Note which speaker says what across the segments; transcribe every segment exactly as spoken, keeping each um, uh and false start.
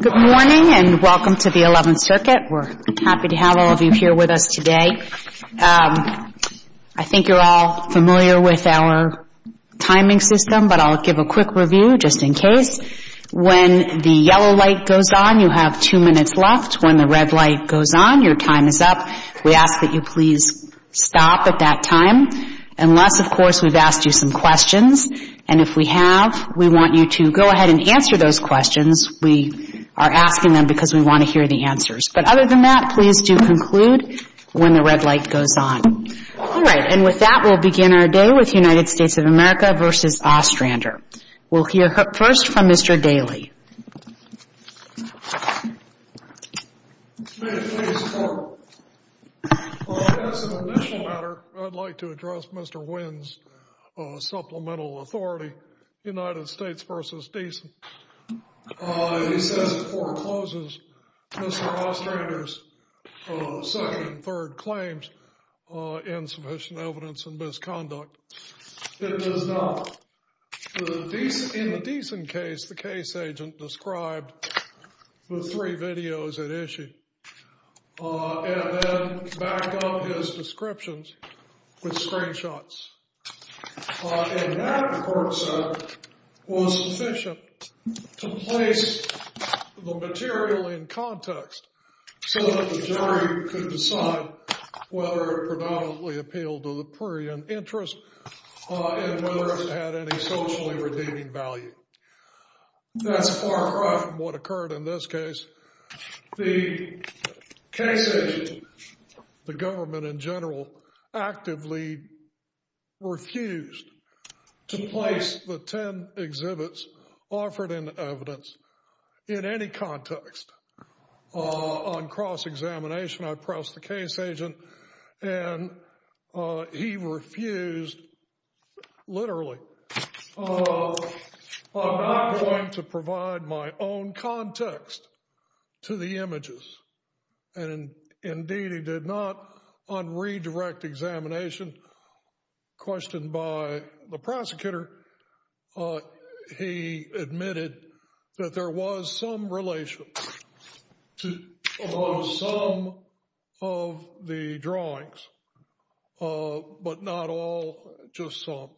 Speaker 1: Good morning and welcome to the eleventh Circuit. We're happy to have all of you here with us today. Um, I think you're all familiar with our timing system, but I'll give a quick review just in case. When the yellow light goes on, you have two minutes left. When the red light goes on, your time is up. We ask that you please stop at that time, unless, of course, we've asked you some questions. And if we have, we want you to go ahead and answer those questions. We are asking them because we want to hear the answers. But other than that, please do conclude when the red light goes on. All right, and with that, we'll begin our day with United States of America versus Ostrander. We'll hear first from Mister Daly.
Speaker 2: May it please the Court. Uh, as an initial matter, I'd like to address Mister Wynn's uh, supplemental authority, United States versus Deason. Uh, he says it forecloses Mister Ostrander's uh, second and third claims, uh, insufficient evidence and misconduct. It does not. The Deason, in the Deason case, the case agent described the three videos at issue. Uh, and then backed up his descriptions with screenshots. Uh, and that, the Court said, was sufficient to place the material in context so that the jury could decide whether it predominantly appealed to the prurient interest uh, and whether it had any socially redeeming value. That's a far cry from what occurred in this case. The case agent, the government in general, actively refused to place the ten exhibits offered in evidence in any context. Uh, on cross-examination, I pressed the case agent, and uh, he refused, literally, uh, I'm not going to provide my own context to the images. And in, indeed, he did not. On redirect examination, questioned by the prosecutor, uh, he admitted that there was some relation to among some of the drawings, uh, but not all, just some.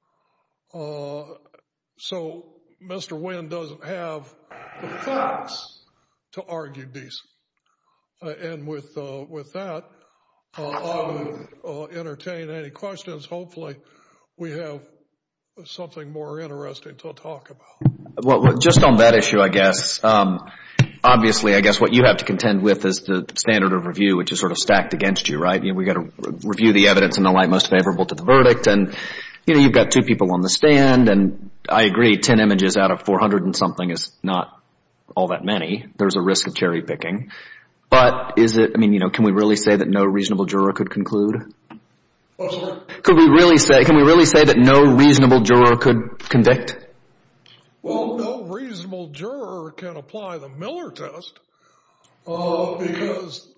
Speaker 2: Uh, so Mister Wynn doesn't have the facts to argue decent. Uh, and with uh, with that, uh, I would uh, entertain any questions. Hopefully, we have something more interesting to talk about.
Speaker 3: Well, just on that issue, I guess, um, obviously, I guess what you have to contend with is the standard of review, which is sort of stacked against you, right? You know, we got to re- review the evidence in the light most favorable to the verdict, and you know, you've got two people on the stand, and I agree, ten images out of four hundred and something is not all that many. There's a risk of cherry picking. But is it, I mean, you know, can we really say that no reasonable juror could conclude?
Speaker 2: Oh, sorry?
Speaker 3: Could we really say, can we really say that no reasonable juror could convict?
Speaker 2: Well, no reasonable juror can apply the Miller test, uh, because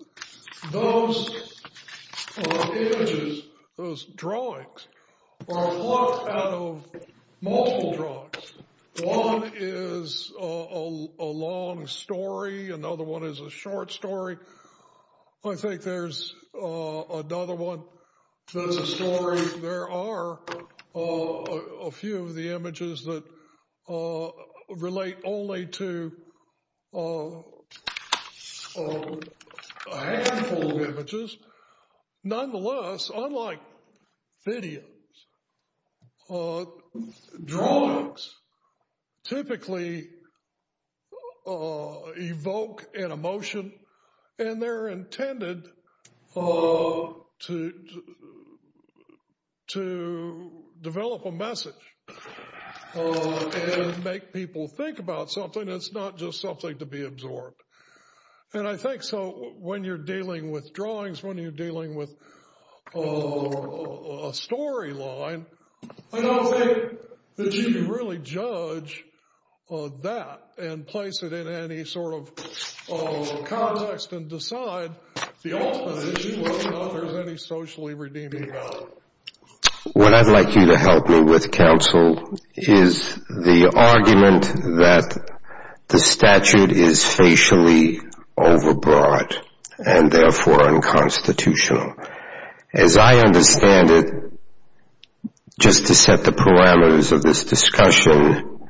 Speaker 2: those uh, images, those drawings, are plucked out of multiple drawings. One is a, a, a long story. Another one is a short story. I think there's uh, another one that's a story. There are uh, a, a few of the images that uh, relate only to uh, uh, a handful of images. Nonetheless, unlike videos, uh, drawings typically uh, evoke an emotion, and they're intended uh, to, to to develop a message uh, and make people think about something. It's not just something to be absorbed. And I think so when you're dealing with drawings, when you're dealing with uh, a storyline, I don't think that you can really judge uh, that and place it in any sort of uh, context and decide the ultimate issue whether or not there's any socially redeeming value.
Speaker 4: What I'd like you to help me with, counsel, is the argument that the statute is facially overbroad and therefore unconstitutional. As I understand it, just to set the parameters of this discussion,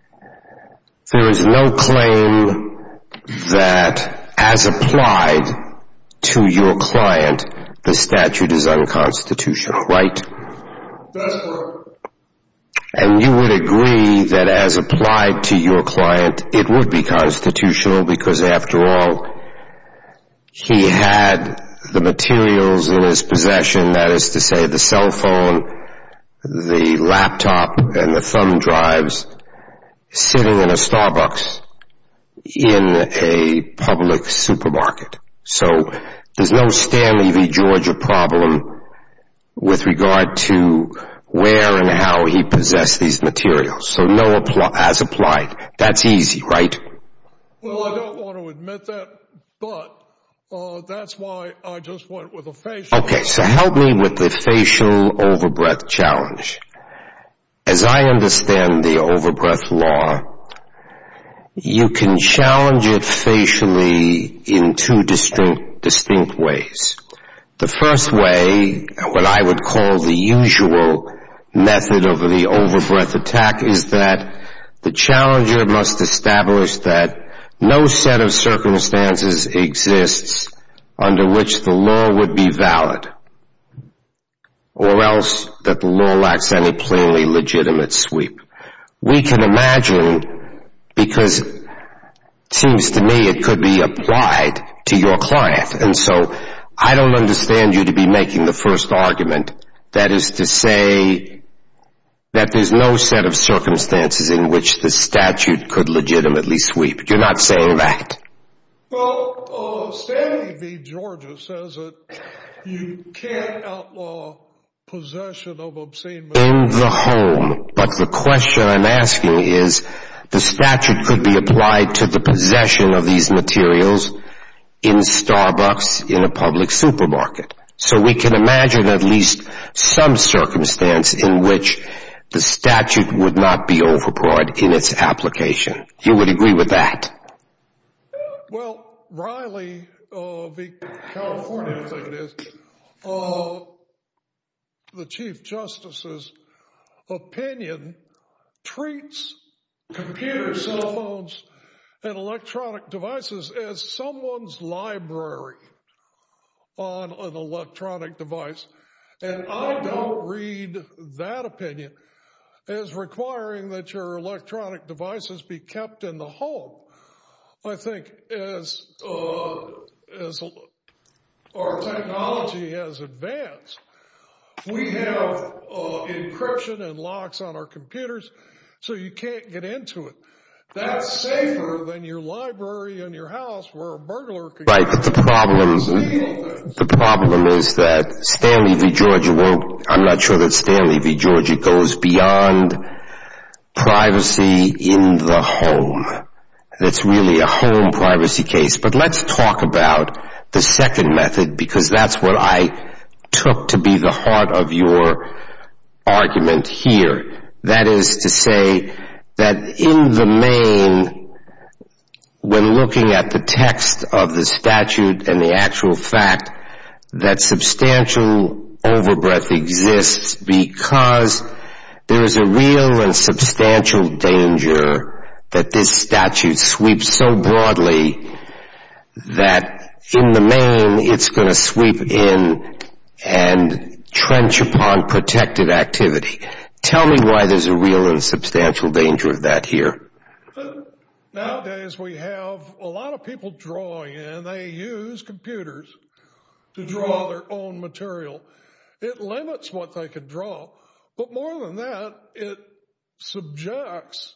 Speaker 4: there is no claim that as applied to your client, the statute is unconstitutional, right?
Speaker 2: That's correct.
Speaker 4: And you would agree that as applied to your client, it would be constitutional because, after all, he had the materials in his possession, that is to say the cell phone, the laptop, and the thumb drives, sitting in a Starbucks in a public supermarket. So there's no Stanley v. Georgia problem with regard to where and how he possessed these materials. So no apply, as applied. That's easy, right?
Speaker 2: Well, I don't want to admit that, but uh, that's why I just went with a facial.
Speaker 4: Okay, so help me with the facial overbreadth challenge. As I understand the overbreadth law, you can challenge it facially in two distinct, distinct ways. The first way, what I would call the usual method of the overbreadth attack, is that the challenger must establish that no set of circumstances exists under which the law would be valid, or else that the law lacks any plainly legitimate sweep. We can imagine, because it seems to me it could be applied to your client, and so I don't understand you to be making the first argument, that is to say that there's no set of circumstances in which the statute could legitimately sweep. You're not saying that.
Speaker 2: Well, uh, Stanley v. Georgia says that you can't outlaw possession of obscene material
Speaker 4: in the home. But the question I'm asking is, the statute could be applied to the possession of these materials in Starbucks, in a public supermarket. So we can imagine at least some circumstance in which the statute would not be overbroad in its application. You would agree with that?
Speaker 2: Well, Riley uh, v. California, I think it is, uh, the Chief Justice's opinion treats computers, cell phones, and electronic devices as someone's library on an electronic device. And I don't read that opinion as requiring that your electronic devices be kept in the home. I think as uh, as our technology has advanced, we have uh, encryption and locks on our computers, so you can't get into it. That's safer than your library in your house where a burglar could
Speaker 4: right, but the problem, the problem is that Stanley v. Georgia won't, I'm not sure that Stanley v. Georgia goes beyond privacy in the home. That's really a home privacy case. But let's talk about the second method, because that's what I took to be the heart of your argument here. That is to say that in the main, when looking at the text of the statute and the actual fact that substantial overbreadth exists because there is a real and substantial danger that this statute sweeps so broadly that in the main it's going to sweep in and trench upon protected activity. Tell me why there's a real and substantial danger of that here.
Speaker 2: Nowadays we have a lot of people drawing, and they use computers to draw their own material. It limits what they can draw, but more than that, it subjects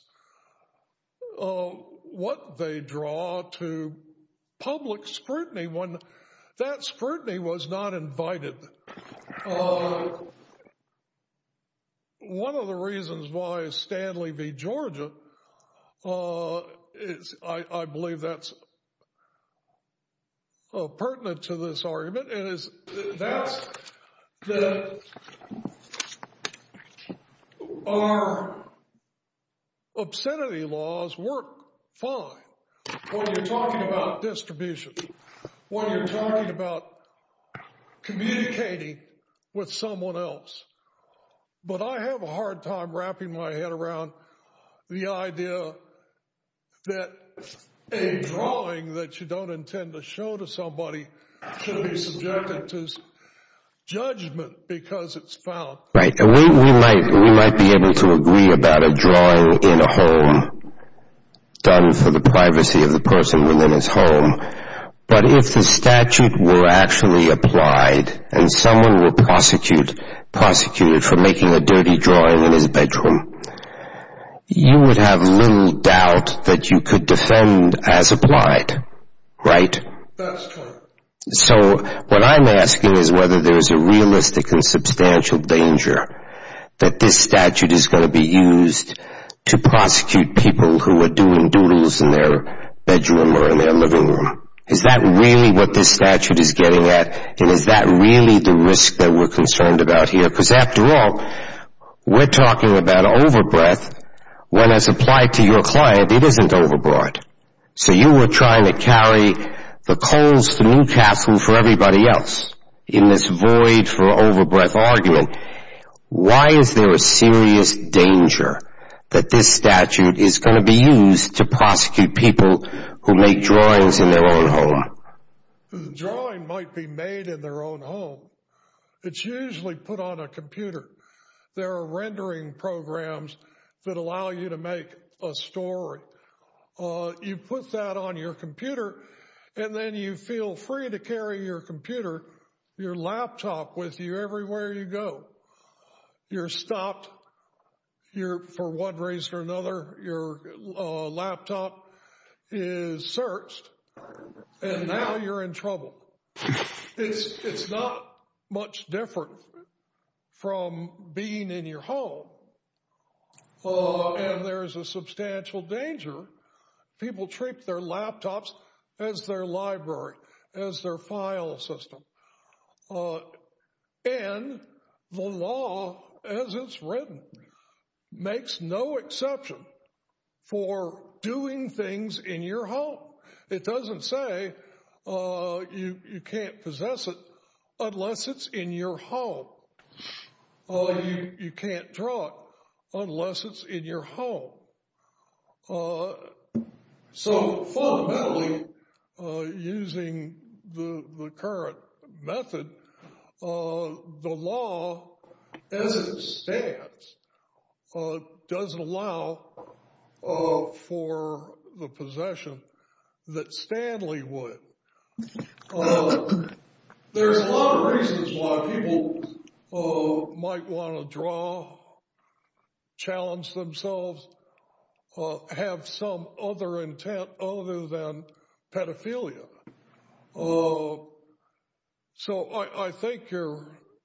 Speaker 2: uh, what they draw to public scrutiny when that scrutiny was not invited. Uh, one of the reasons why Stanley v. Georgia uh, is, I, I believe that's uh, pertinent to this argument, and is that's that our obscenity laws work fine. When you're talking about distribution, when you're talking about communicating with someone else. But I have a hard time wrapping my head around the idea that a drawing that you don't intend to show to somebody should be subjected to judgment because it's found.
Speaker 4: Right. We, we might we might be able to agree about a drawing in a home done for the privacy of the person within his home. But if the statute were actually applied and someone were prosecute, prosecuted for making a dirty drawing in his bedroom, you would have little doubt that you could defend as applied, right?
Speaker 2: That's true.
Speaker 4: So what I'm asking is whether there is a realistic and substantial danger that this statute is going to be used to prosecute people who are doing doodles in their bedroom or in their living room. Is that really what this statute is getting at? And is that really the risk that we're concerned about here? Because after all, we're talking about overbreadth when as applied to your client, it isn't overbroad. So you were trying to carry the coals to Newcastle for everybody else in this void for overbreadth argument. Why is there a serious danger that this statute is going to be used to prosecute people who make drawings in their own home?
Speaker 2: The drawing might be made in their own home. It's usually put on a computer. There are rendering programs that allow you to make a story. Uh, you put that on your computer, and then you feel free to carry your computer, your laptop with you everywhere you go. You're stopped. You're, for one reason or another, your uh, laptop is searched, and now you're in trouble. It's it's not much different from being in your home, uh, and there's a substantial danger. People treat their laptops as their library, as their file system, uh, and the law, as it's written, makes no exception for doing things in your home. It doesn't say uh, you you can't possess it unless it's in your home. Uh, you you can't draw it unless it's in your home. Uh, so fundamentally, uh, using the the current method, uh, the law as it stands uh, doesn't allow uh, for the possession that Stanley would. Uh, there's a lot of reasons why people uh, might want to draw, challenge themselves, uh, have some other intent other than pedophilia. Uh, so I, I think you're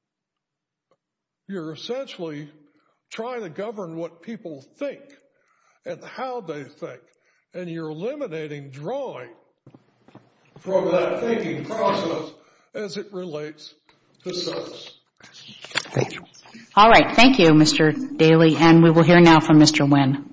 Speaker 2: you're essentially trying to govern what people think and how they think, and you're eliminating drawing from that thinking process as it relates to sex.
Speaker 4: Thank you.
Speaker 1: All right. Thank you, Mister Daly. And we will hear now from Mister Nguyen.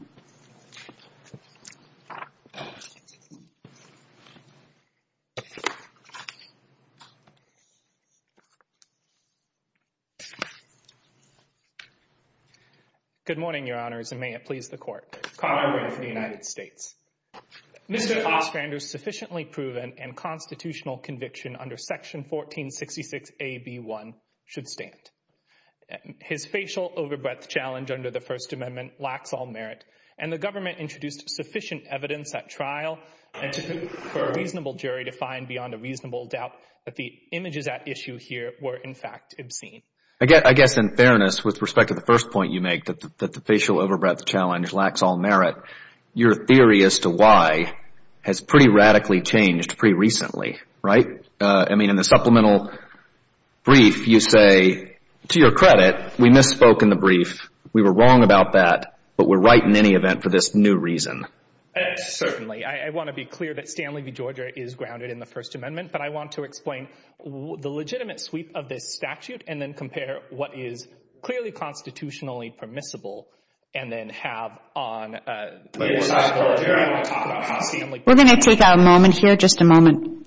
Speaker 5: Good morning, Your Honors, and may it please the Court. Connor Nguyen for the United States. Mister Ostrander's sufficiently proven and constitutional conviction under Section fourteen sixty-six A B one should stand. His facial overbreadth challenge under the First Amendment lacks all merit, and the government introduced sufficient evidence at trial and to, for a reasonable jury to find beyond a reasonable doubt that the images at issue here were, in fact, obscene.
Speaker 3: I guess, I guess in fairness, with respect to the first point you make, that the, that the facial overbreadth challenge lacks all merit, your theory as to why has pretty radically changed pretty recently, right? Uh, I mean, in the supplemental brief, you say, to your credit, we misspoke in the brief. We were wrong about that, but we're right in any event for this new reason.
Speaker 5: Uh, certainly. I, I want to be clear that Stanley v. Georgia is grounded in the First Amendment, but I want to explain w- the legitimate sweep of this statute and then compare what is clearly constitutionally permissible and then have on uh, the other side of the ledger, I want to talk about how Stanley...
Speaker 1: We're going to take a moment here, just a moment.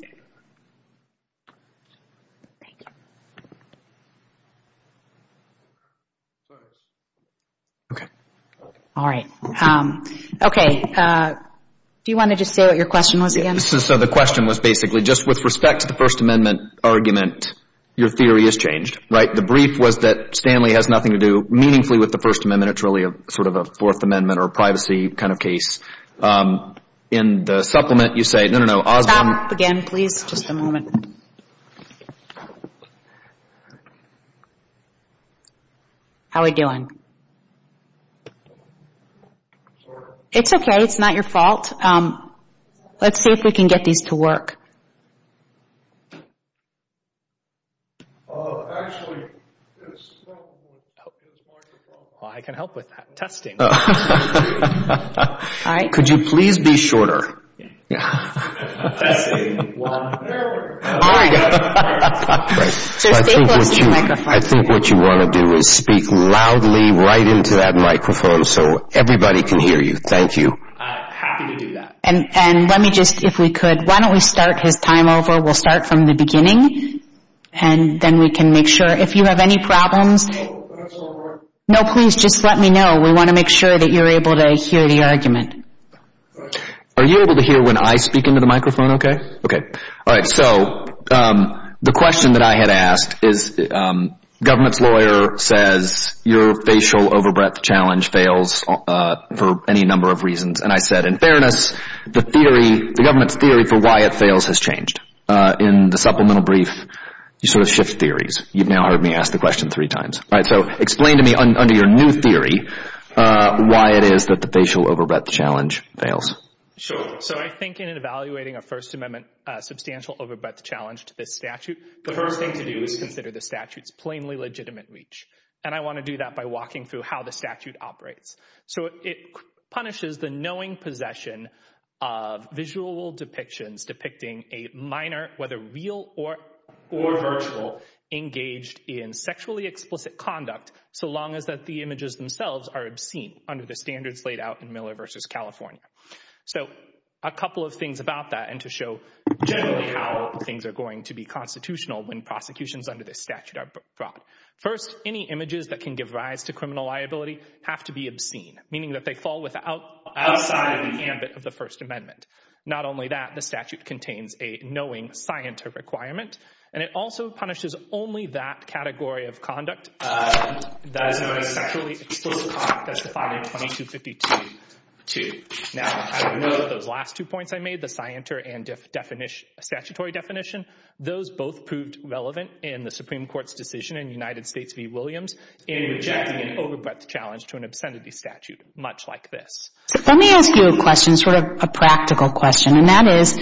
Speaker 3: Okay.
Speaker 1: All right. Um, okay. Uh, do you want to just say what your question was again?
Speaker 3: So, so the question was basically just with respect to the First Amendment argument, your theory has changed, right? The brief was that Stanley has nothing to do meaningfully with the First Amendment. It's really a sort of a Fourth Amendment or privacy kind of case. Um, in the supplement, you say, no, no, no, Osborne...
Speaker 1: Stop again, please. Just a moment. How are we doing? It's okay. It's not your fault. Um, let's see if we can get these to work.
Speaker 2: Uh, actually, it's wrong with his microphone.
Speaker 5: Well, I can help with that. Testing.
Speaker 3: Oh.
Speaker 1: All right.
Speaker 3: Could you please be shorter?
Speaker 5: Testing. One.
Speaker 2: There we go.
Speaker 1: All right.
Speaker 4: Right.
Speaker 1: So
Speaker 4: I
Speaker 1: stay
Speaker 4: think
Speaker 1: close
Speaker 4: what
Speaker 1: to
Speaker 4: you,
Speaker 1: the microphone.
Speaker 4: I think what you want to do is speak loudly right into that microphone so everybody can hear you. Thank you.
Speaker 5: Uh, happy to do that.
Speaker 1: And, and let me just, if we could, why don't we start his time over? We'll start from the beginning, and then we can make sure. If you have any problems,
Speaker 2: Oh, that's all right.
Speaker 1: no, please just let me know. We want to make sure that you're able to hear the argument.
Speaker 3: Are you able to hear when I speak into the microphone okay? Okay. All right. So um, the question that I had asked is um, government's lawyer says your facial overbreadth challenge fails uh, for any number of reasons. And I said, in fairness, the theory, the government's theory for why it fails has changed. Uh, in the supplemental brief, you sort of shift theories. You've now heard me ask the question three times. All right. So explain to me un- under your new theory uh, why it is that the facial overbreadth challenge fails.
Speaker 5: Sure. So I think in evaluating a First Amendment uh, substantial overbreadth challenge to this statute, the first thing to do is consider the statute's plainly legitimate reach. And I want to do that by walking through how the statute operates. So it punishes the knowing possession of visual depictions depicting a minor, whether real or or virtual, engaged in sexually explicit conduct, so long as that the images themselves are obscene under the standards laid out in Miller versus California. So a couple of things about that, and to show generally how things are going to be constitutional when prosecutions under this statute are brought. First, any images that can give rise to criminal liability have to be obscene, meaning that they fall without, outside of the ambit of the First Amendment. Not only that, the statute contains a knowing scienter requirement, and it also punishes only that category of conduct uh, that is known as sexually explicit conduct, that's defined in twenty-two fifty-two. Two. Now, I would note that those last two points I made, the scienter and def- definition, statutory definition, those both proved relevant in the Supreme Court's decision in United States v. Williams in rejecting an overbreadth challenge to an obscenity statute, much like this.
Speaker 1: Let me ask you a question, sort of a practical question, and that is,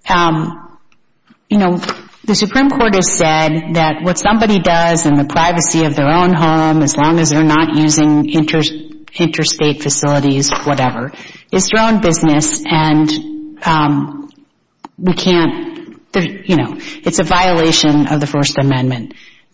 Speaker 1: um, you know, the Supreme Court has said that what somebody does in the privacy of their own home, as long as they're not using inter- interstate facilities, whatever, is their own business, and um, we can't, you know, it's a violation of the First Amendment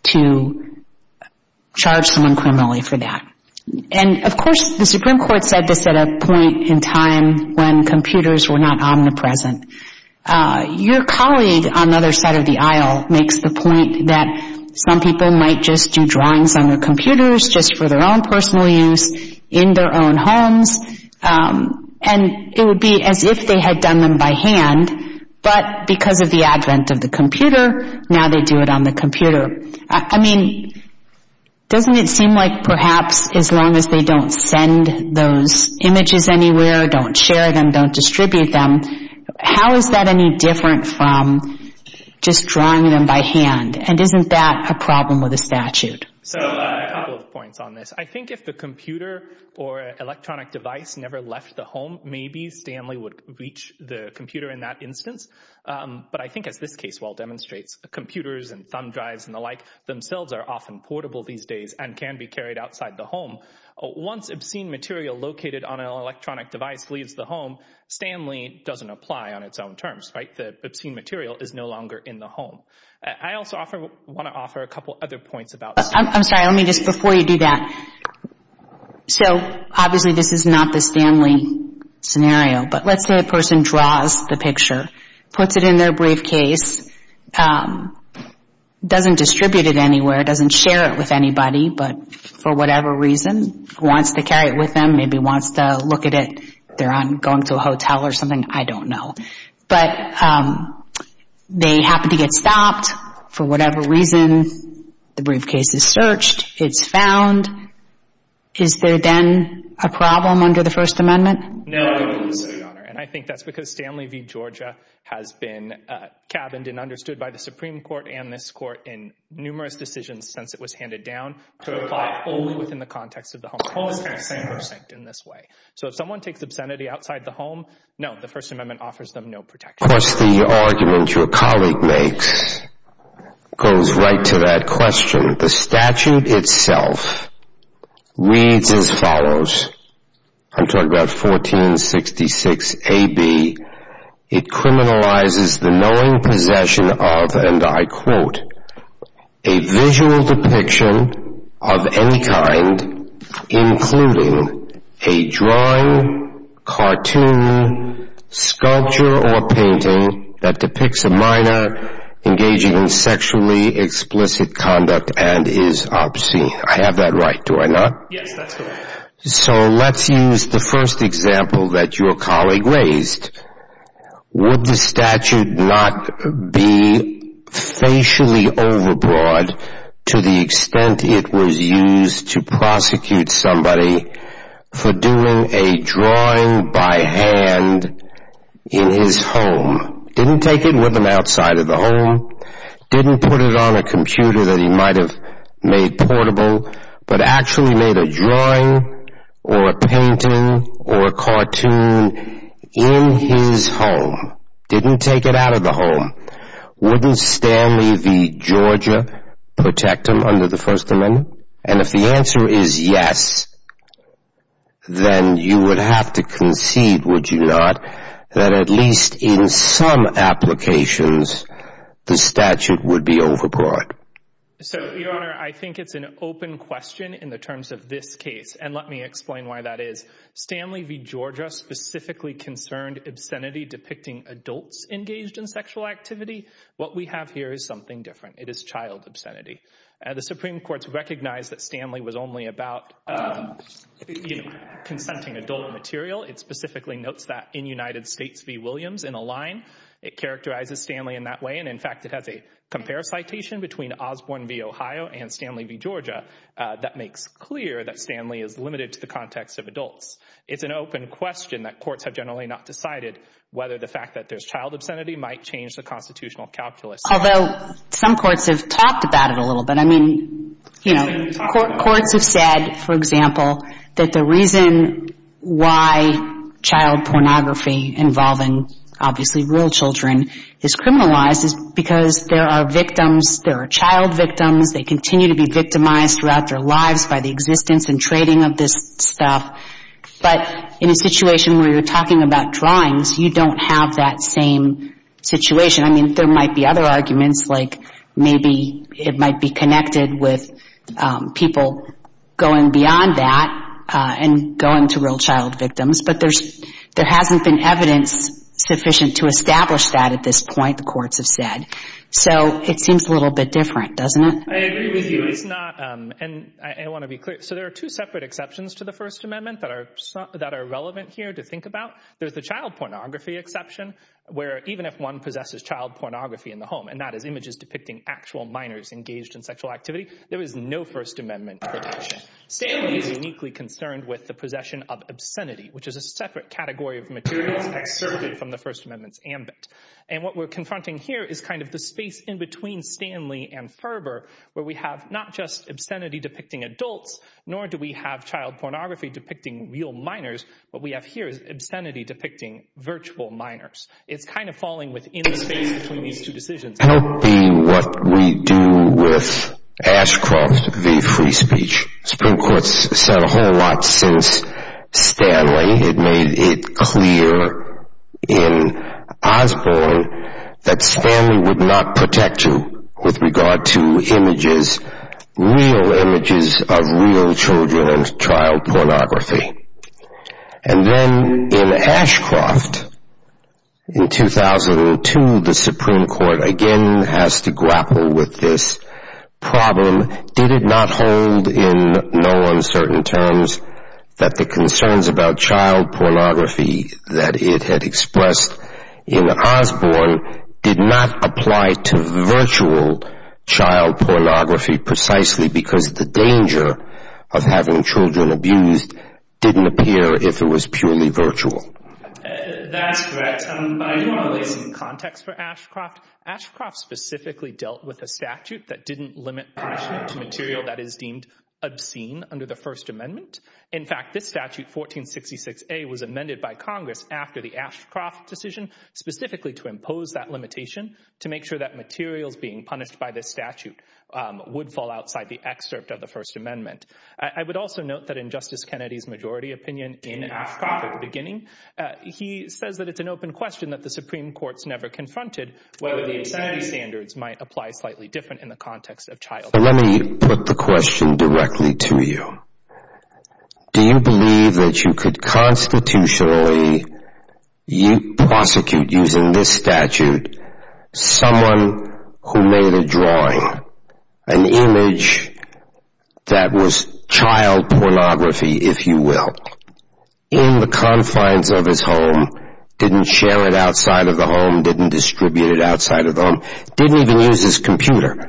Speaker 1: to charge someone criminally for that. And, of course, the Supreme Court said this at a point in time when computers were not omnipresent. Uh, your colleague on the other side of the aisle makes the point that some people might just do drawings on their computers just for their own personal use in their own homes, um, and it would be as if they had done them by hand, but because of the advent of the computer, now they do it on the computer. I, I mean, doesn't it seem like perhaps as long as they don't send those images anywhere, don't share them, don't distribute them, how is that any different from just drawing them by hand? And isn't that a problem with the statute?
Speaker 5: So uh, a couple of points on this. I think if the computer or electronic device never left the home, maybe Stanley would reach the computer in that instance. Um, but I think as this case well demonstrates, computers and thumb drives and the like themselves are often portable these days and can be carried outside the home. Once obscene material located on an electronic device leaves the home, Stanley doesn't apply on its own terms, right? The obscene material is no longer in the home. I also offer, want to offer a couple other points about...
Speaker 1: I'm, I'm sorry, let me just, before you do that, So obviously this is not the Stanley scenario, but let's say a person draws the picture, puts it in their briefcase, um, doesn't distribute it anywhere, doesn't share it with anybody, but for whatever reason wants to carry it with them, maybe wants to look at it, they're on going to a hotel or something, I don't know. But um, they happen to get stopped for whatever reason, the briefcase is searched, it's found. Is there then a problem under the First Amendment?
Speaker 5: No, I don't believe so, Your Honor. And I think that's because Stanley v. Georgia has been uh, cabined and understood by the Supreme Court and this Court in numerous decisions since it was handed down to apply only within the context of the home. The home is kind of sacrosanct in this way. So if someone takes obscenity outside the home, no, the First Amendment offers them no protection.
Speaker 4: Of course, the argument your colleague makes goes right to that question. The statute itself reads as follows. I'm talking about fourteen sixty-six A B. It criminalizes the knowing possession of, and I quote, a visual depiction of any kind, including a drawing, cartoon, sculpture, or painting that depicts a minor engaging in sexually explicit conduct and is obscene. I have that right, do I not?
Speaker 5: Yes, that's correct.
Speaker 4: So let's use the first example that your colleague raised. Would the statute not be facially overbroad to the extent it was used to prosecute somebody for doing a drawing by hand in his home? Didn't take it with him outside of the home, didn't put it on a computer that he might have made portable, but actually made a drawing or a painting or a cartoon in his home. Didn't take it out of the home. Wouldn't Stanley v. Georgia protect him under the First Amendment? And if the answer is yes, then you would have to concede, would you not, that at least in some applications the statute would be overbroad.
Speaker 5: So, Your Honor, I think it's an open question in the terms of this case, and let me explain why that is. Stanley v. Georgia specifically concerned obscenity depicting adults engaged in sexual activity. What we have here is something different. It is child obscenity. Uh, the Supreme Court's recognized that Stanley was only about um, you know, consenting adult material. It specifically notes that in United States v. Williams in a line. It characterizes Stanley in that way, and in fact it has a compare citation between Osborne v. Ohio and Stanley v. Georgia uh, that makes clear that Stanley is limited to the context of adults. It's an open question that courts have generally not decided whether the fact that there's child obscenity might change the constitutional calculus.
Speaker 1: Although some courts have talked about it a little bit. I mean, you know, court, courts have said, for example, that the reason why child pornography involving obviously real children is criminalized is because there are victims, there are child victims, they continue to be victimized throughout their lives by the existence and trading of this stuff. But in a situation where you're talking about drawings, you don't have that same situation. I mean, there might be other arguments, like maybe it might be connected with um, people going beyond that uh, and going to real child victims, but there's there hasn't been evidence sufficient to establish that at this point, the courts have said. So it seems a little bit different, doesn't it?
Speaker 5: I agree with you. It's not, um, and I, I want to be clear. So there are two separate exceptions to the First Amendment that are that are relevant here to think about. There's the child pornography exception, where even if one possesses child pornography in the home, and that is images depicting actual minors engaged in sexual activity, there is no First Amendment protection. Stanley is uniquely concerned with the possession of obscenity, which is a separate category of materials excerpted from the First Amendment's ambit. And what we're confronting here is kind of the space in between Stanley and Ferber, where we have not just obscenity depicting adults, nor do we have child pornography depicting real minors. What we have here is obscenity depicting virtual minors. It's kind of falling within the space between these two decisions.
Speaker 4: Help be what we do with Ashcroft v. Free Speech. Supreme Court's said a whole lot since Stanley. It made it clear in Osborne that Stanley would not protect you with regard to images real images of real children and child pornography. And then in Ashcroft, in two thousand two, the Supreme Court again has to grapple with this problem. Did it not hold in no uncertain terms that the concerns about child pornography that it had expressed in Osborne did not apply to virtual child pornography precisely because the danger of having children abused didn't appear if it was purely virtual?
Speaker 5: Uh, that's correct. Um, but I do want to lay some context for Ashcroft. Ashcroft specifically dealt with a statute that didn't limit punishment to material that is deemed obscene under the First Amendment. In fact, this statute, fourteen sixty-six A, was amended by Congress after the Ashcroft decision specifically to impose that limitation to make sure that materials being punished by this statute um, would fall outside the excerpt of the First Amendment. I, I would also note that in Justice Kennedy's majority opinion in Ashcroft at the beginning, uh, he says that it's an open question that the Supreme Court's never confronted whether the obscenity standards might apply slightly different in the context of child.
Speaker 4: Let me put the question directly to you. Do you believe that you could constitutionally you prosecute using this statute someone who made a drawing, an image that was child pornography, if you will, in the confines of his home, didn't share it outside of the home, didn't distribute it outside of the home, didn't even use his computer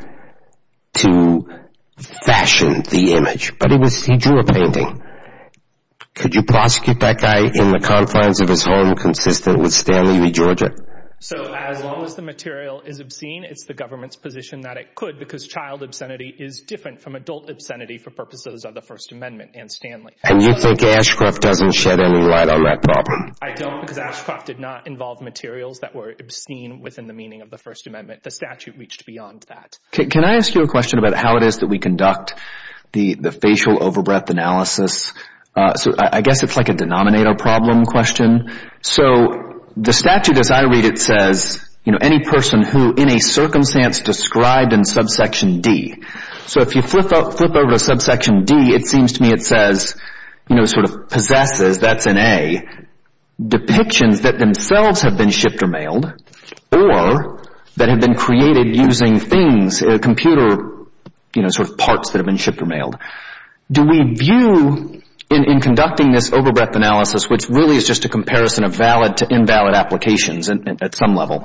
Speaker 4: to fashion the image, but he was he drew a painting? Could you prosecute that guy in the confines of his home consistent with Stanley v. Georgia?
Speaker 5: So as long as the material is obscene, it's the government's position that it could, because child obscenity is different from adult obscenity for purposes of the First Amendment and Stanley.
Speaker 4: And you think Ashcroft doesn't shed any light on that problem?
Speaker 5: I don't, because Ashcroft did not involve materials that were obscene within the meaning of the First Amendment. The statute reached beyond that.
Speaker 3: Can, can I ask you a question about how it is that we conduct the, the facial overbreadth analysis? Uh, so I, I guess it's like a denominator problem question. So the statute, as I read it, says, you know, any person who, in a circumstance described in subsection D. So if you flip up, flip over to subsection D, it seems to me it says, you know, sort of possesses, that's an A, depictions that themselves have been shipped or mailed, or that have been created using things, uh, computer, you know, sort of parts that have been shipped or mailed. Do we view, In, in conducting this overbreadth analysis, which really is just a comparison of valid to invalid applications in, in, at some level,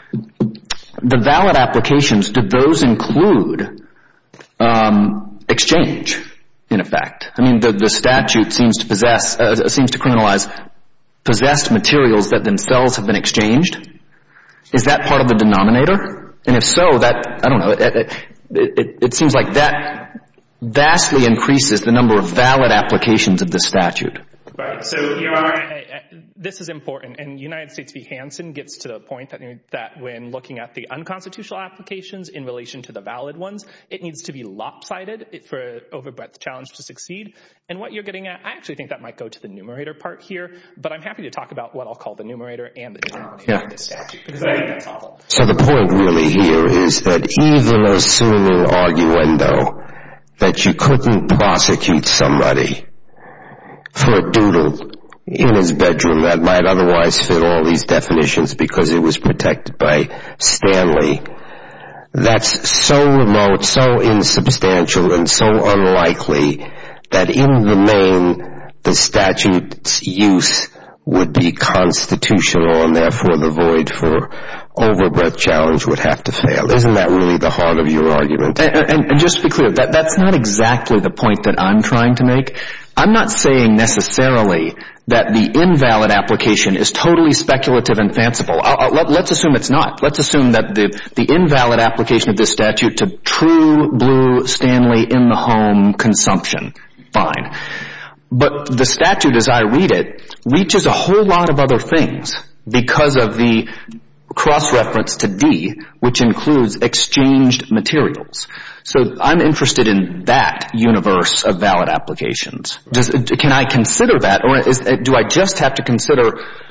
Speaker 3: the valid applications, do those include um, exchange, in effect? I mean, the, the statute seems to possess, uh, seems to criminalize possessed materials that themselves have been exchanged. Is that part of the denominator? And if so, that, I don't know, it, it, it, it seems like that vastly increases the number of valid applications of the statute.
Speaker 5: Right. So, Your Honor, this is important, and United States v. Hansen gets to the point that, that when looking at the unconstitutional applications in relation to the valid ones, it needs to be lopsided for an overbreadth challenge to succeed. And what you're getting at, I actually think that might go to the numerator part here, but I'm happy to talk about what I'll call the numerator and the denominator
Speaker 3: yeah.
Speaker 5: of this statute, because I think that's awful.
Speaker 4: So the point really here is that even assuming arguendo, that you couldn't prosecute somebody for a doodle in his bedroom that might otherwise fit all these definitions because it was protected by Stanley, that's so remote, so insubstantial, and so unlikely that in the main the statute's use would be constitutional, and therefore the void for overbreadth challenge would have to fail. Isn't that really the heart of your argument?
Speaker 3: And, and, and just to be clear, that, that's not exactly the point that I'm trying to make. I'm not saying necessarily that the invalid application is totally speculative and fanciful. I'll, I'll, let, let's assume it's not. Let's assume that the, the invalid application of this statute to true blue Stanley in the home consumption, fine. But the statute, as I read it, reaches a whole lot of other things because of the cross-reference to D, which includes exchanged materials. So I'm interested in that universe of valid applications. Does, can I consider that, or is, do I just have to consider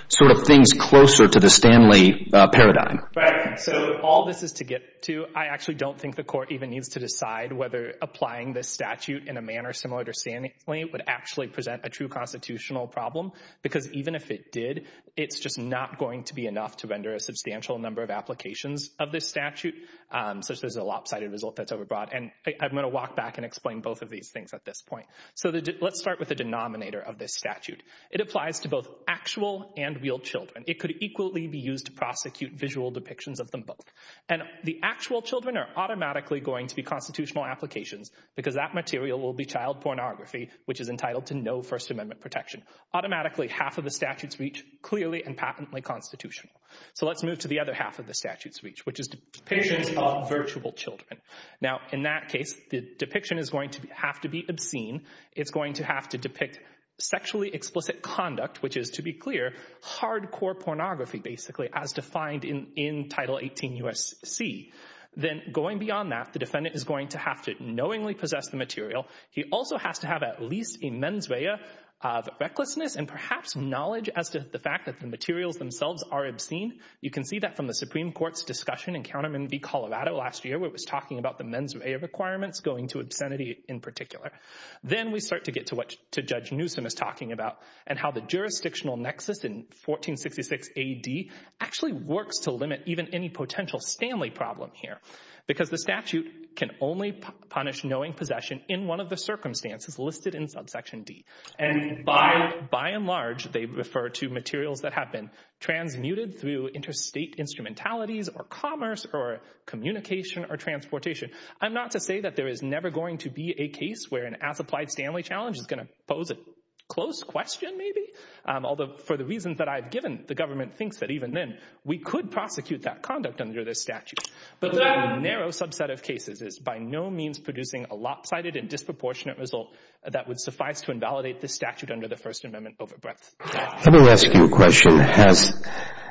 Speaker 3: sort of things closer to the Stanley uh, paradigm.
Speaker 5: Right. So all this is to get to, I actually don't think the court even needs to decide whether applying this statute in a manner similar to Stanley would actually present a true constitutional problem, because even if it did, it's just not going to be enough to render a substantial number of applications of this statute, um, such as a lopsided result that's overbroad. And I, I'm going to walk back and explain both of these things at this point. So the, let's start with the denominator of this statute. It applies to both actual and real children. It could equally be used to prosecute visual depictions of them both. And the actual children are automatically going to be constitutional applications because that material will be child pornography, which is entitled to no First Amendment protection. Automatically, half of the statute's reach clearly and patently constitutional. So let's move to the other half of the statute's reach, which is depictions of virtual children. Now, in that case, the depiction is going to have to be obscene. It's going to have to depict sexually explicit conduct, which is, to be clear, hardcore pornography, basically, as defined in, in Title eighteen U S C. Then going beyond that, the defendant is going to have to knowingly possess the material. He also has to have at least a mens rea of recklessness and perhaps knowledge as to the fact that the materials themselves are obscene. You can see that from the Supreme Court's discussion in Counterman v. Colorado last year, where it was talking about the mens rea requirements going to obscenity in particular. Then we start to get to what to Judge Newsom is talking about and how the jurisdictional nexus in fourteen sixty-six A D actually works to limit even any potential Stanley problem here, because the statute can only p- punish knowing possession in one of the circumstances listed in subsection D. And by, by and large, they refer to materials that have been transmuted through interstate instrumentalities or commerce or communication or transportation. I'm not to say that there is never going to be a case where an as-applied Stanley challenge is going to pose a close question, maybe, um, although for the reasons that I've given, the government thinks that even then we could prosecute that conduct under this statute. But that narrow subset of cases is by no means producing a lopsided and disproportionate result that would suffice to invalidate this statute under the First Amendment overbreadth.
Speaker 4: Let me ask you a question. Has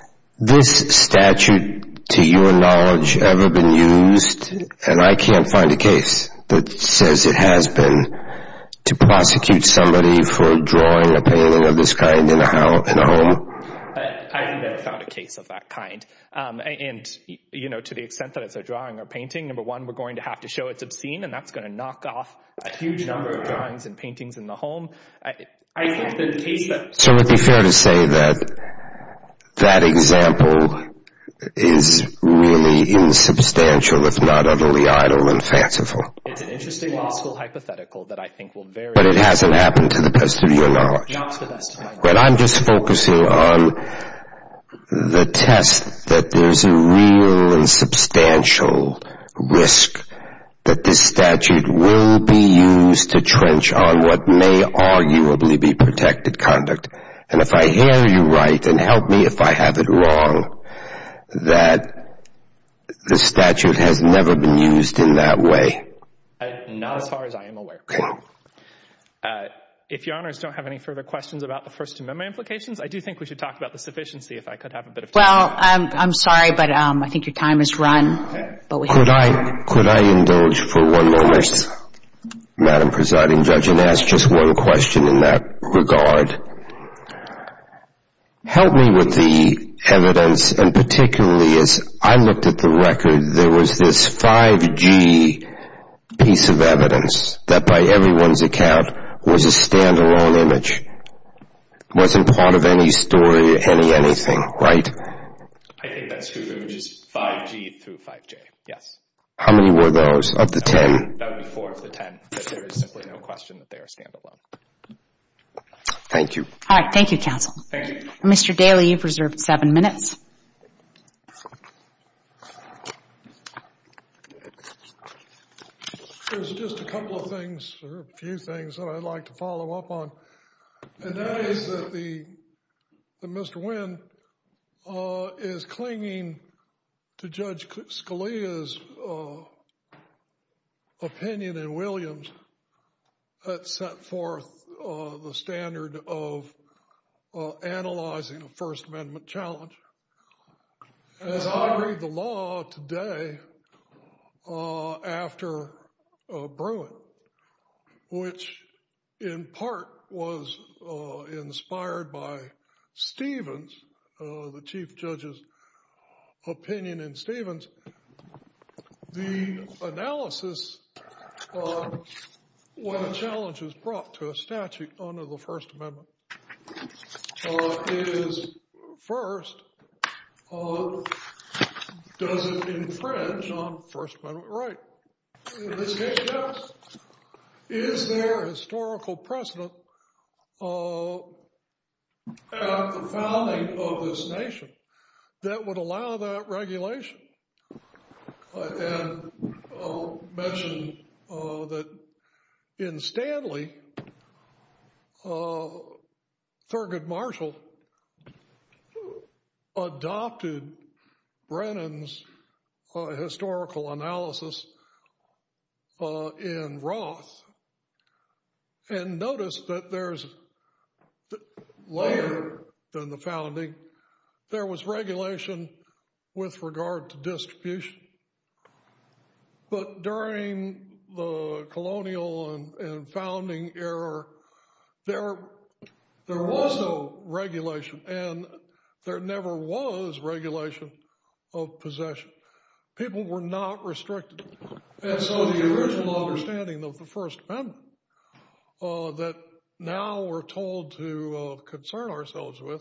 Speaker 4: this statute, to your knowledge, ever been used, and I can't find a case that says it has been, to prosecute somebody for drawing a painting of this kind in a, house, in a home?
Speaker 5: I've never found a case of that kind. Um, and, you know, to the extent that it's a drawing or painting, number one, we're going to have to show it's obscene, and that's going to knock off a huge number of drawings and paintings in the home. I, I think the case that...
Speaker 4: So it would be fair to say that that example is really insubstantial, if not utterly idle and fanciful.
Speaker 5: It's an interesting law school hypothetical that I think will vary.
Speaker 4: But it hasn't happened to the best of your knowledge.
Speaker 5: Not to the best of my knowledge.
Speaker 4: But I'm just focusing on the test that there's a real and substantial risk that this statute will be used to trench on what may arguably be protected conduct. And if I hear you right, and help me if I have it wrong, that the statute has never been used in that way.
Speaker 5: Uh, not as far as I am aware.
Speaker 4: Okay.
Speaker 5: Uh, if Your Honors don't have any further questions about the First Amendment implications, I do think we should talk about the sufficiency if I could have a bit of time.
Speaker 1: Well, I'm, I'm sorry, but um, I think your time is run.
Speaker 5: Okay.
Speaker 1: But we
Speaker 4: Could I, could I indulge for one moment, Madam Presiding Judge, and ask just one question in that regard? Help me with the evidence, and particularly as I looked at the record, there was this five G piece of evidence that by everyone's account was a standalone image. Wasn't part of any story, any anything, right?
Speaker 5: I think that's true. It was just five G through five J, yes.
Speaker 4: How many were those of the ten?
Speaker 5: That would be four of the ten, but there is simply no question that they are standalone.
Speaker 4: Thank you.
Speaker 1: All right. Thank you, counsel.
Speaker 5: Thank you.
Speaker 1: Mister Daly, you've reserved seven minutes.
Speaker 2: There's just a couple of things, or a few things that I'd like to follow up on. And that is that the that Mister Wynn uh, is clinging to Judge Scalia's uh, opinion in Williams that set forth uh, the standard of uh, analyzing a First Amendment challenge. As I read the law today, uh, after uh, Bruin, which in part was uh, inspired by Stevens, uh, the Chief Judge's opinion in Stevens, the analysis uh, when a challenge is brought to a statute under the First Amendment uh, is first, uh, does it infringe on First Amendment right? In this case, yes. Is there historical precedent uh, at the founding of this nation that would allow that regulation? Uh, and I'll mention uh, that in Stanley, uh, Thurgood Marshall adopted Brennan's uh, historical analysis uh, in Roth, and noticed that there's, later than the founding, there was regulation with regard to distribution. But during the colonial and, and founding era, there, there was no regulation, and there never was regulation of possession. People were not restricted. And so the original understanding of the First Amendment uh, that now we're told to uh, concern ourselves with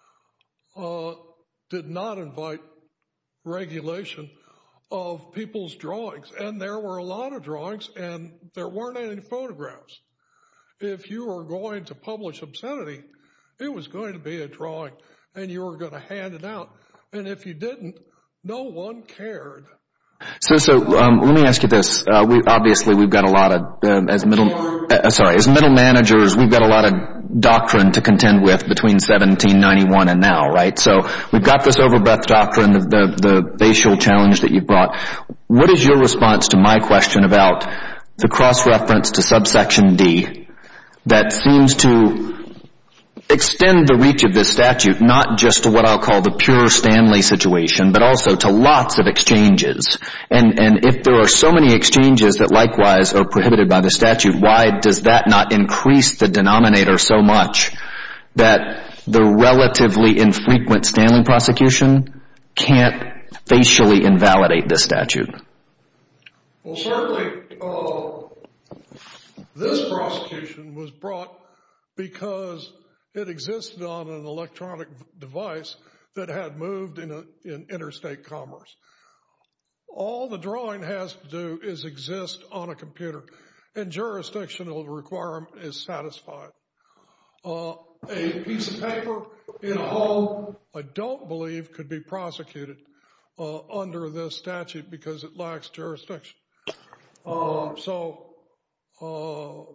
Speaker 2: uh, did not invite regulation of people's drawings. And there were a lot of drawings, and there weren't any photographs. If you were going to publish obscenity, it was going to be a drawing, and you were going to hand it out. And if you didn't, no one cared.
Speaker 3: So, so um, let me ask you this. Uh, we obviously we've got a lot of um, as middle uh, sorry as middle managers, we've got a lot of doctrine to contend with between seventeen ninety-one and now, right? So we've got this overbreadth doctrine, the, the the facial challenge that you brought. What is your response to my question about the cross reference to subsection D that seems to extend the reach of this statute not just to what I'll call the pure Stanley situation, but also to lots of exchanges. And, and if there are so many exchanges that likewise are prohibited by the statute, why does that not increase the denominator so much that the relatively infrequent Stanley prosecution can't facially invalidate this statute?
Speaker 2: Well, certainly uh, this prosecution was brought because it existed on an electronic device that had moved in, a, in interstate commerce. All the drawing has to do is exist on a computer, and jurisdictional requirement is satisfied. Uh, a piece of paper in a home, I don't believe, could be prosecuted uh, under this statute because it lacks jurisdiction. Uh, so, uh,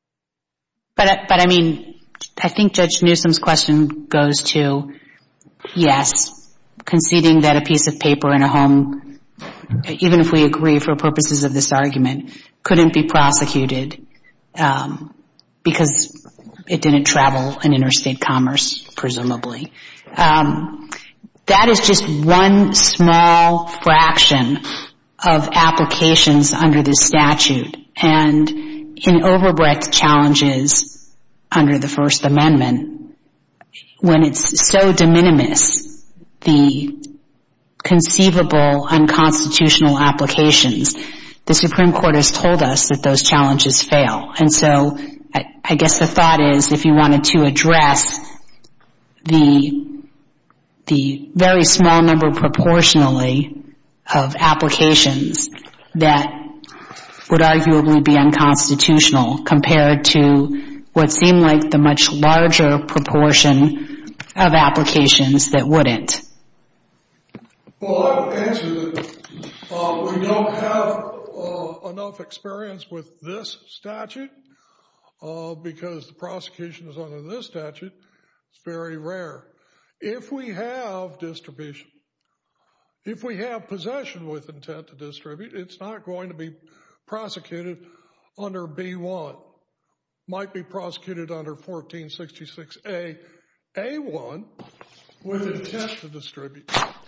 Speaker 1: but but I mean, I think Judge Newsom's question goes to, yes, conceding that a piece of paper in a home, even if we agree for purposes of this argument, couldn't be prosecuted um, because it didn't travel in interstate commerce, presumably. Um, that is just one small fraction of applications under this statute. And in overbreadth challenges under the First Amendment, when it's so de minimis, the conceivable unconstitutional applications, the Supreme Court has told us that those challenges fail. And so I, I guess the thought is, if you wanted to address the the very small number proportionally of applications that would arguably be unconstitutional compared to what seemed like the much larger proportion of applications that wouldn't.
Speaker 2: Well, I would answer that uh, we don't have uh, enough experience with this statute uh, because the prosecutions under this statute is very rare. If we have distribution, if we have possession with intent to distribute, it's not going to be prosecuted under B one. Might be prosecuted under fourteen sixty-six A, A one, with intent to distribute.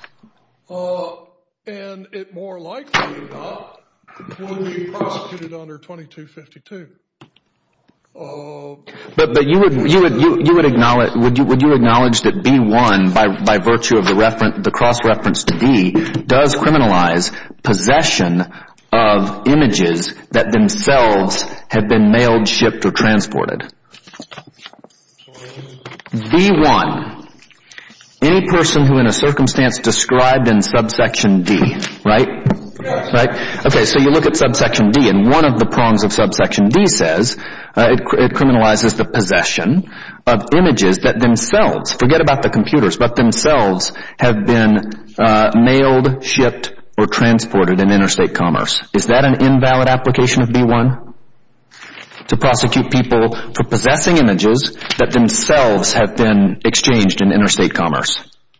Speaker 2: Uh, and it more likely than not would be prosecuted under twenty-two fifty-two. Uh,
Speaker 3: But but you would you would you, you would acknowledge would you would you acknowledge that B one by by virtue of the reference the cross reference to D does criminalize possession of images that themselves have been mailed, shipped, or transported. B one, any person who in a circumstance described in subsection D, right? Right? Okay, so you look at subsection D, and one of the prongs of subsection D says uh, it, it criminalizes the possession of images that themselves, forget about the computers, but themselves have been uh, mailed, shipped, or transported in interstate commerce. Is that an invalid application of B one? To prosecute people for possessing images that themselves have been exchanged in interstate commerce?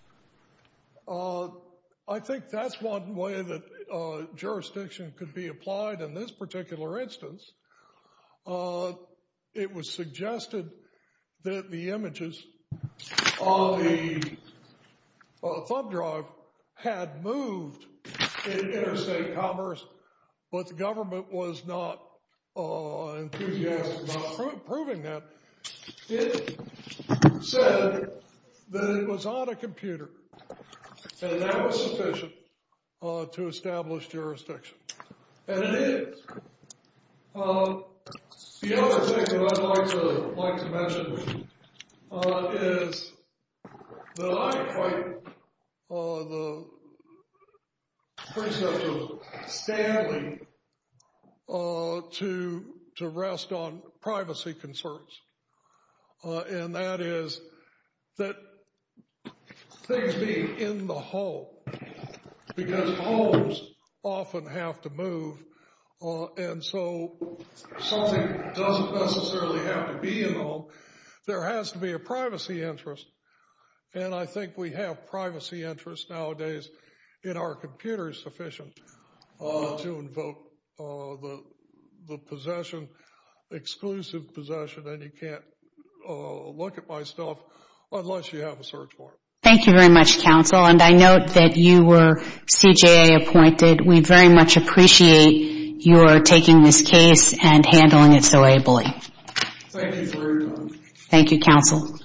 Speaker 2: uh, I think that's one way that uh, jurisdiction could be applied in this particular instance. Uh, it was suggested that the images on the uh, thumb drive had moved in interstate commerce, but the government was not uh, enthusiastic about pro- proving that. It said that it was on a computer, and that was sufficient uh, to establish jurisdiction. And it is. Uh, the other thing that I'd like to like to mention uh, is that I fight uh, the precept of Stanley uh, to to rest on privacy concerns, uh, and that is that things being in the home, because homes often have to move, uh, and so something doesn't necessarily have to be in the home. There has to be a privacy interest, and I think we have privacy interests nowadays in our computers sufficient uh, to invoke uh, the the possession, exclusive possession, and you can't uh, look at my stuff unless you have a search warrant.
Speaker 1: Thank you very much, counsel. And I note that you were C J A appointed. We very much appreciate your taking this case and handling it so ably.
Speaker 2: Thank you for your time.
Speaker 1: Thank you, counsel.